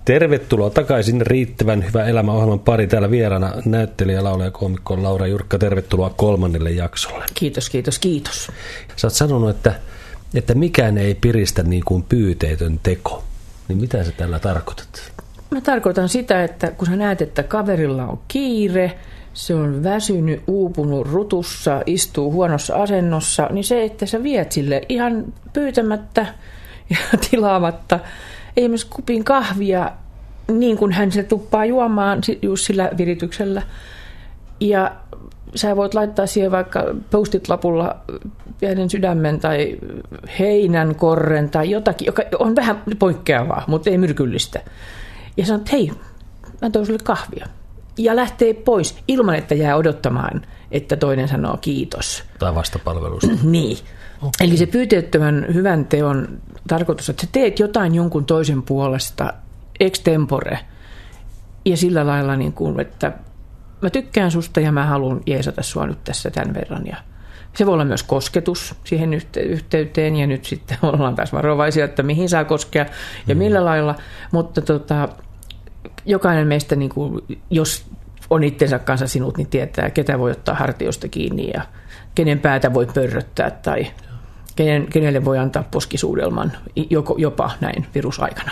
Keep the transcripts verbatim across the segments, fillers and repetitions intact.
Tervetuloa takaisin Riittävän hyvä elämä -ohjelman pari. Täällä vieraana näyttelijä, laulaja, koomikko Laura Jurkka. Tervetuloa kolmannelle jaksolle. Kiitos, kiitos, kiitos. Sä oot sanonut, että, että mikään ei piristä niin kuin pyyteetön teko. Niin mitä sä tällä tarkoitat? Mä tarkoitan sitä, että kun sä näet, että kaverilla on kiire, se on väsynyt, uupunut, rutussa, istuu huonossa asennossa, niin se, että sä viet sille ihan pyytämättä ja tilaamatta esimerkiksi kupin kahvia, niin kuin hän se tuppaa juomaan just sillä virityksellä. Ja sä voit laittaa siihen vaikka post-it-lapulla pienen sydämen tai heinän korren tai jotakin, joka on vähän poikkeavaa, mutta ei myrkyllistä. Ja sanot, hei, mä toin sulle kahvia. Ja lähtee pois ilman, että jää odottamaan, että toinen sanoo kiitos. Tai vastapalvelusta. Niin. Okay. Eli se pyyteettömän hyvän teon tarkoitus, että sä teet jotain jonkun toisen puolesta extempore. Ja sillä lailla, niin kuin, että mä tykkään susta ja mä haluan jeesata sua nyt tässä tämän verran. Ja se voi olla myös kosketus siihen yhteyteen, ja nyt sitten ollaan taas varovaisia, että mihin saa koskea ja millä mm. lailla. Mutta tota, jokainen meistä, niin kuin, jos on itsensä kanssa sinut, niin tietää, ketä voi ottaa hartiosta kiinni ja kenen päätä voi pörröttää tai kenen, kenelle voi antaa poskisuudelman, joko, jopa näin virusaikana.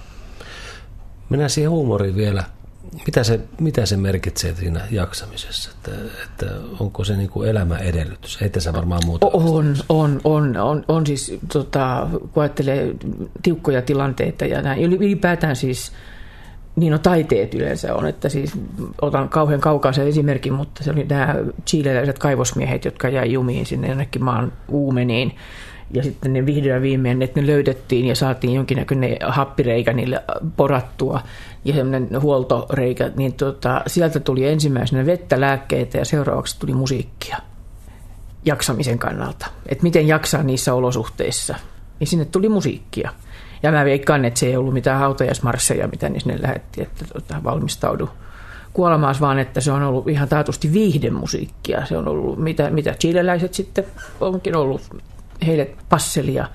Mennään siihen huumoriin vielä. Mitä se, mitä se merkitsee siinä jaksamisessa? Että, että onko se niin kuin elämäedellytys? Ei tässä varmaan muuta. On, on, on, on, on siis, tota, kun ajattelee tiukkoja tilanteita ja näin, ylipäätään siis, niin no taiteet yleensä on, että siis otan kauhean kaukaisen esimerkin, mutta se oli nämä chileläiset kaivosmiehet, jotka jäi jumiin sinne jonnekin maan uumeniin. Ja sitten ne vihdoin viimein, että ne löydettiin ja saatiin jonkinnäköinen happireikä niille porattua ja semmoinen huoltoreikä, niin tota, sieltä tuli ensimmäisenä vettä, lääkkeitä ja seuraavaksi tuli musiikkia jaksamisen kannalta. Että miten jaksaa niissä olosuhteissa. Niin sinne tuli musiikkia. Ja mä veikkaan, että se ei ollut mitään hautajaismarsseja, mitä niin sinne lähetti, että tota, valmistaudu kuolemaas, vaan että se on ollut ihan taatusti viihdemusiikkia. Se on ollut, mitä, mitä chileläiset sitten onkin ollut heille passelia.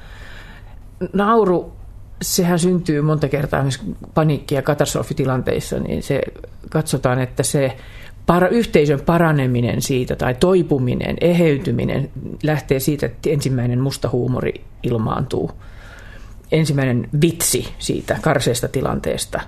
Nauru, sehän syntyy monta kertaa myös paniikki- ja katastrofitilanteissa, niin se katsotaan, että se para, yhteisön paraneminen siitä tai toipuminen, eheytyminen lähtee siitä, että ensimmäinen musta huumori ilmaantuu. Ensimmäinen vitsi siitä karseesta tilanteesta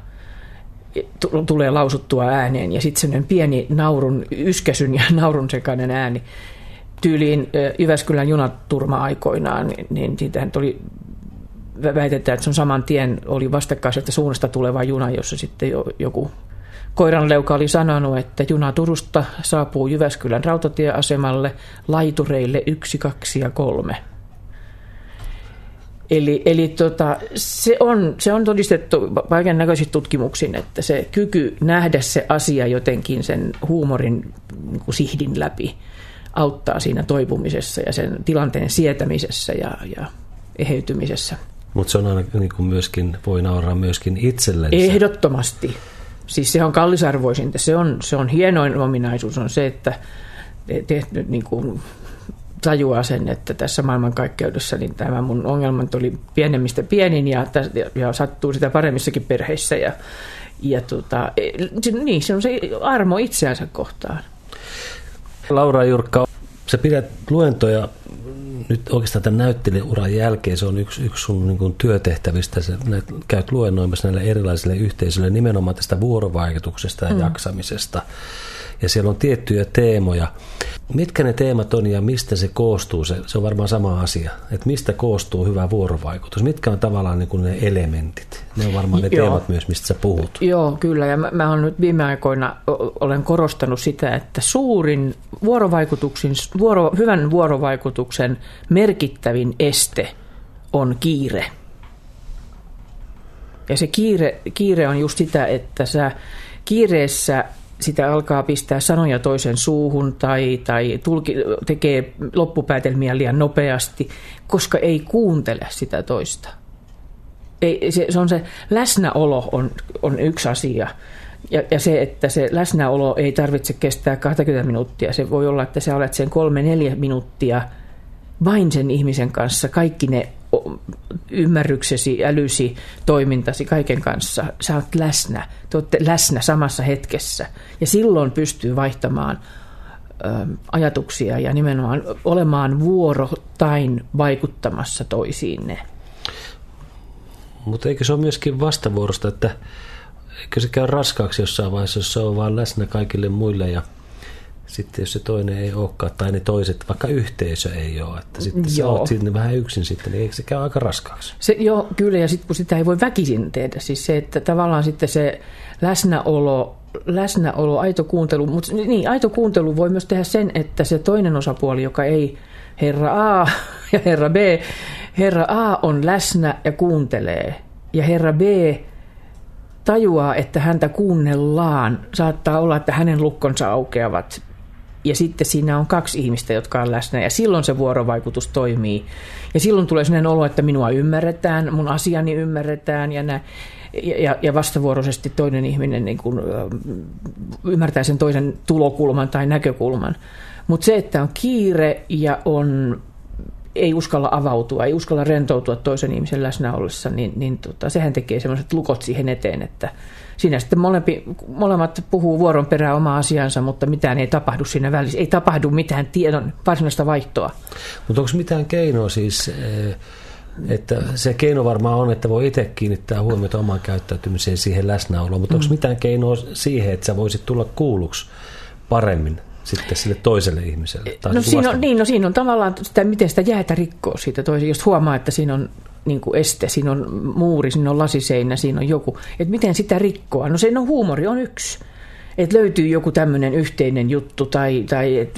tulee lausuttua ääneen ja sitten sellainen pieni naurun, yskäsyn ja naurun sekainen ääni. Tyyliin Jyväskylän junaturma-aikoinaan, niin siitähän tuli, väitetään, että se on saman tien, oli vastakkaisesta suunnasta tuleva juna, jossa sitten joku koiranleuka oli sanonut, että juna Turusta saapuu Jyväskylän rautatieasemalle laitureille yksi, kaksi ja kolme. Eli, eli tota, se, on, se on todistettu kaiken näköisissä tutkimuksiin, että se kyky nähdä se asia jotenkin sen huumorin niin kuin sihdin läpi auttaa siinä toipumisessa ja sen tilanteen sietämisessä ja, ja eheytymisessä. Mutta se on aina niin kuin myöskin, voi nauraa myöskin itsellensä. Ehdottomasti. Siis se on kallisarvoisinta. Se on, se on hienoin ominaisuus on se, että te, te niin kuin tajuaa sen, että tässä maailmankaikkeudessa niin tämä mun ongelmat oli pienemmistä pienin ja, ja, ja sattuu sitä paremmissakin perheissä. Ja, ja tota, niin, se on se armo itseänsä kohtaan. Laura Jurkka, sä pidät luentoja nyt oikeastaan tämän näyttelijäuran jälkeen. Se on yksi, yksi sun niin kuin työtehtävistä. Sä käyt luennoimassa näille erilaisille yhteisöille nimenomaan tästä vuorovaikutuksesta ja mm. jaksamisesta. Ja siellä on tiettyjä teemoja. Mitkä ne teemat on ja mistä se koostuu? Se, se on varmaan sama asia. Että mistä koostuu hyvä vuorovaikutus? Mitkä on tavallaan niin kuin ne elementit? Ne on varmaan ne Joo. teemat myös, mistä sä puhut. Joo, kyllä. Ja mä, mä olen nyt viime aikoina olen korostanut sitä, että suurin vuorovaikutuksen, vuoro, hyvän vuorovaikutuksen merkittävin este on kiire. Ja se kiire, kiire on just sitä, että sä kiireessä sitä alkaa pistää sanoja toisen suuhun tai, tai tulki, tekee loppupäätelmiä liian nopeasti, koska ei kuuntele sitä toista. Ei, se, se on se läsnäolo on, on yksi asia. Ja, ja se, että se läsnäolo ei tarvitse kestää kaksikymmentä minuuttia. Se voi olla, että sä olet sen kolme neljä minuuttia vain sen ihmisen kanssa. Kaikki ne ymmärryksesi, älysi, toimintasi, kaiken kanssa. Sä oot läsnä, te olette läsnä samassa hetkessä. Ja silloin pystyy vaihtamaan ö, ajatuksia ja nimenomaan olemaan vuorottain vaikuttamassa toisiinne. Mutta eikö se ole myöskin vastavuorosta, että eikö se käy raskaaksi jossain vaiheessa, jos se on vaan läsnä kaikille muille ja sitten jos se toinen ei olekaan, tai ne toiset, vaikka yhteisö ei ole, että sitten sä oot sinne vähän yksin sitten, niin eikö se käy aika raskaaksi? Se, joo, kyllä, ja sitten kun sitä ei voi väkisin tehdä, siis se, että tavallaan sitten se läsnäolo, läsnäolo, aito kuuntelu, mutta niin, aito kuuntelu voi myös tehdä sen, että se toinen osapuoli, joka ei, herra A ja herra B, herra A on läsnä ja kuuntelee, ja herra B tajuaa, että häntä kuunnellaan, saattaa olla, että hänen lukkonsa aukeavat, ja sitten siinä on kaksi ihmistä, jotka on läsnä, ja silloin se vuorovaikutus toimii. Ja silloin tulee sellainen olo, että minua ymmärretään, mun asiani ymmärretään, ja, nä, ja, ja vastavuoroisesti toinen ihminen niin kuin, ymmärtää sen toisen tulokulman tai näkökulman. Mutta se, että on kiire ja on, ei uskalla avautua, ei uskalla rentoutua toisen ihmisen läsnä ollessa, niin, niin tota, sehän tekee sellaiset lukot siihen eteen, että siinä sitten molempi, molemmat puhuu vuoron perään omaa asiansa, mutta mitään ei tapahdu siinä välissä. Ei tapahdu mitään tiedon varsinaista vaihtoa. Mutta onko mitään keinoa siis, että se keino varmaan on, että voi itse kiinnittää huomiota omaan käyttäytymiseen siihen läsnäoloon, mutta mm. onko mitään keinoa siihen, että sä voisit tulla kuulluksi paremmin sitten sille toiselle ihmiselle? No siinä, on, niin, no siinä on tavallaan sitä, miten sitä jäätä rikkoo siitä toiselle, jos huomaa, että siinä on niin kuin este, siinä on muuri, siinä on lasiseinä, siinä on joku. Että miten sitä rikkoa? No se no, huumori on yksi. Että löytyy joku tämmöinen yhteinen juttu tai, tai et,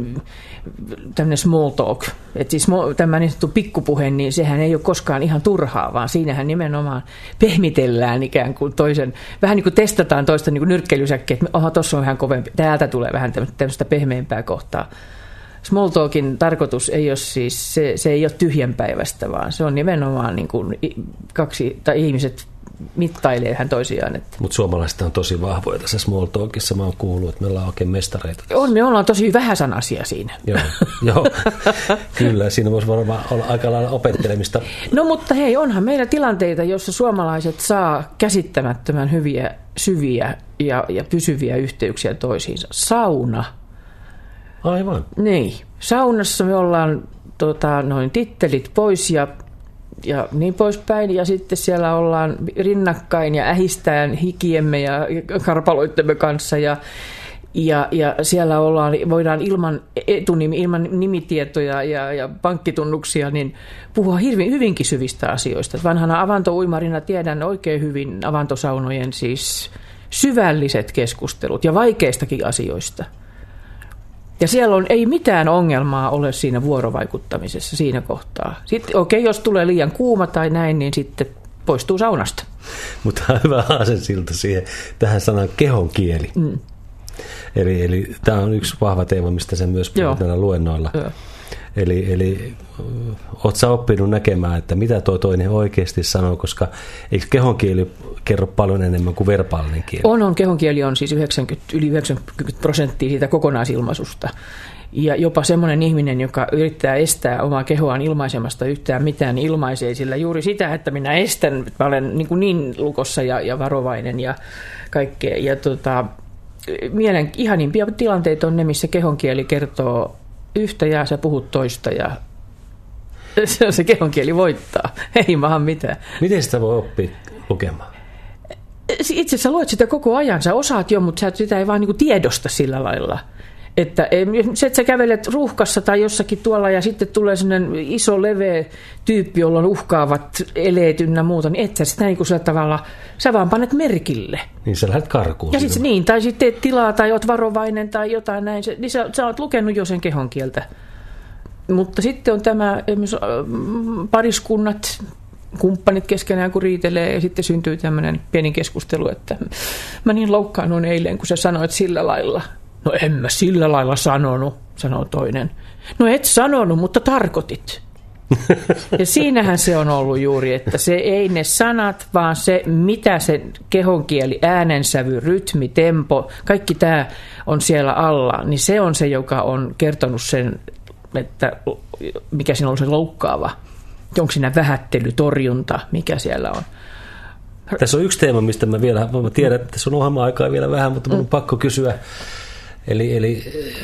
tämmöinen small talk. Että siis tämä niin sanottu pikkupuhe, niin sehän ei ole koskaan ihan turhaa, vaan siinähän nimenomaan pehmitellään ikään kuin toisen, vähän niin kuin testataan toista niin kuin nyrkkeilysäkkiä, että oha, tuossa on vähän kovempi, täältä tulee vähän tämmöistä pehmeämpää kohtaa. Small talkin tarkoitus ei ole siis, se, se ei ole tyhjänpäiväistä, vaan se on nimenomaan niin kuin kaksi, tai ihmiset mittailee hän toisiaan. Mutta suomalaiset on tosi vahvoja tässä small talkissa. Mä oon kuullut, että me ollaan oikein mestareita. On, me ollaan tosi vähäsanaisia siinä. Joo, joo. Kyllä, siinä voisi varmaan olla aika lailla opettelemista. No mutta hei, onhan meillä tilanteita, joissa suomalaiset saa käsittämättömän hyviä, syviä ja, ja pysyviä yhteyksiä toisiinsa. Sauna. Aivan. Niin. Saunassa me ollaan tota, noin tittelit pois ja, ja niin poispäin. Ja sitten siellä ollaan rinnakkain ja ähistään hikiemme ja karpaloittemme kanssa. Ja, ja, ja siellä ollaan, voidaan ilman etunimi, ilman nimitietoja ja, ja pankkitunnuksia niin puhua hyvin, hyvinkin syvistä asioista. Vanhana avantouimarina tiedän oikein hyvin avantosaunojen siis syvälliset keskustelut ja vaikeistakin asioista. Ja siellä on, ei mitään ongelmaa ole siinä vuorovaikuttamisessa siinä kohtaa. Sitten okei, okay, jos tulee liian kuuma tai näin, niin sitten poistuu saunasta. Mutta hyvä aasensilta siihen tähän sanan kehonkieli. Mm. Eli, eli tämä on yksi vahva teema, mistä sen myös puhut näillä luennoilla. Joo. Eli, eli oot sä oppinut näkemään, että mitä tuo toinen oikeasti sanoo, koska eikö kehonkieli kerro paljon enemmän kuin verbaalinen kieli? On, on. Kehonkieli on siis yhdeksänkymmentä, yli yhdeksänkymmentä prosenttia siitä kokonaisilmaisusta. Ja jopa semmoinen ihminen, joka yrittää estää omaa kehoaan ilmaisemasta yhtään mitään, niin ilmaisee sillä juuri sitä, että minä estän, että mä olen niin, kuin niin lukossa ja, ja varovainen ja kaikkea. Ja tota, mielen ihanimpia tilanteita on ne, missä kehonkieli kertoo yhtä ja sä puhut toista ja se, se kehonkieli voittaa. Ei maahan mitään. Miten sitä voi oppia lukemaan? Itse asiassa luet sitä koko ajan. Sä osaat jo, mutta sä sitä ei vaan niin kuin tiedosta sillä lailla. Että se, että sä kävelet ruuhkassa tai jossakin tuolla ja sitten tulee sellainen iso leveä tyyppi, jolla on uhkaavat eleet ynnä muuta, niin et sä sitä niin kuin sillä tavalla, sä vaan panet merkille. Niin sä lähdet karkuun. Ja sitten niin, tai sitten teet tilaa tai oot varovainen tai jotain näin, niin sä, sä oot lukenut jo sen kehonkieltä. Mutta sitten on tämä pariskunnat, kumppanit keskenään kun riitelee ja sitten syntyy tämmöinen pieni keskustelu, että mä niin loukkaannut eilen, kun sä sanoit sillä lailla. No en mä sillä lailla sanonut, sanoo toinen. No et sanonut, mutta tarkoitit. Ja siinähän se on ollut juuri, että se ei ne sanat, vaan se mitä se kehonkieli, äänensävy, rytmi, tempo, kaikki tämä on siellä alla, niin se on se, joka on kertonut sen, että mikä siinä on se loukkaava. onko siinä vähättely, torjunta, mikä siellä on. Tässä on yksi teema, mistä mä vielä, mä tiedän, että tässä on ohjelma-aikaa vielä vähän, mutta mun on pakko kysyä. Eli, eli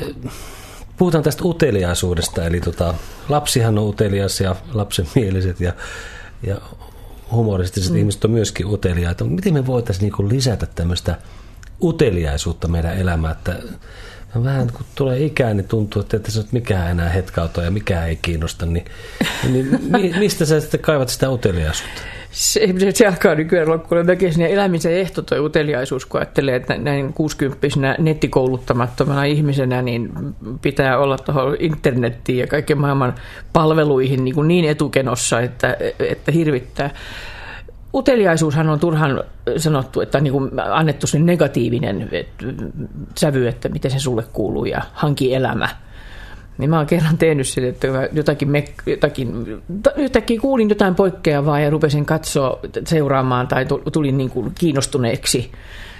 puhutaan tästä uteliaisuudesta, eli tota, lapsihan on utelias ja lapsenmieliset ja, ja humoristiset mm. ihmiset on myöskin uteliaita. Miten me voitaisiin niin kuin lisätä tämmöistä uteliaisuutta meidän elämään, että vähän kun tulee ikään, niin tuntuu, että et sä oot mikään enää hetkautoa ja mikään ei kiinnosta, niin, niin mistä sä sitten kaivat sitä uteliaisuutta? Se, se alkaa nykyään loppuun väkisin. Elämisen ehto toi uteliaisuus, kun ajattelee, että näin kuusikymppisenä nettikouluttamattomana ihmisenä niin pitää olla tuohon internettiin ja kaiken maailman palveluihin niin, niin etukenossa, että, että hirvittää. Uteliaisuushan on turhan sanottu, että on niin kuin annettu sen negatiivinen sävy, että miten se sulle kuuluu ja hanki elämä. Niin mä oon kerran tehnyt sen, että jotakin, jotakin, yhtäkkiä kuulin jotain poikkeavaa ja rupesin katsoa, seuraamaan tai tulin niin kuin kiinnostuneeksi.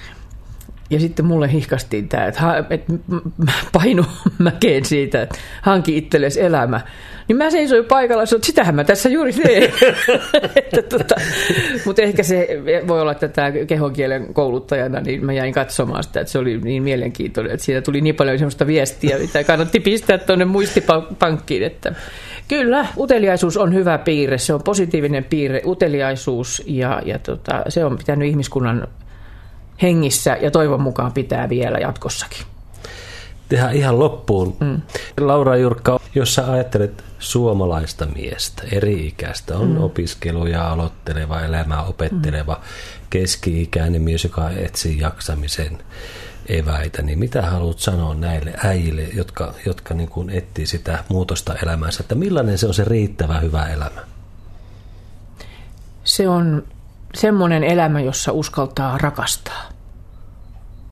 Ja sitten mulle hihkastiin tämä, että, että painu mäkeen siitä, että hanki itsellesi elämä. Niin mä seisoin paikalla ja sanoin, että sitähän mä tässä juuri teen. tota, mutta ehkä se voi olla, että tämä kehonkielen kouluttajana, niin mä jäin katsomaan sitä, että se oli niin mielenkiintoinen, että siitä tuli niin paljon sellaista viestiä, mitä kannatti pistää tuonne muistipankkiin. Että kyllä, uteliaisuus on hyvä piirre, se on positiivinen piirre, uteliaisuus ja, ja tota, se on pitänyt ihmiskunnan hengissä ja toivon mukaan pitää vielä jatkossakin. Tehdään ihan loppuun. Mm. Laura Jurkka, jos sä ajattelet suomalaista miestä, eri-ikäistä, on mm. opiskeluja aloitteleva, elämää opetteleva, mm. keski-ikäinen mies, joka etsii jaksamisen eväitä, niin mitä haluat sanoa näille äijille, jotka, jotka niin kuin etsii sitä muutosta elämänsä, että millainen se on se riittävä hyvä elämä? Se on semmoinen elämä, jossa uskaltaa rakastaa.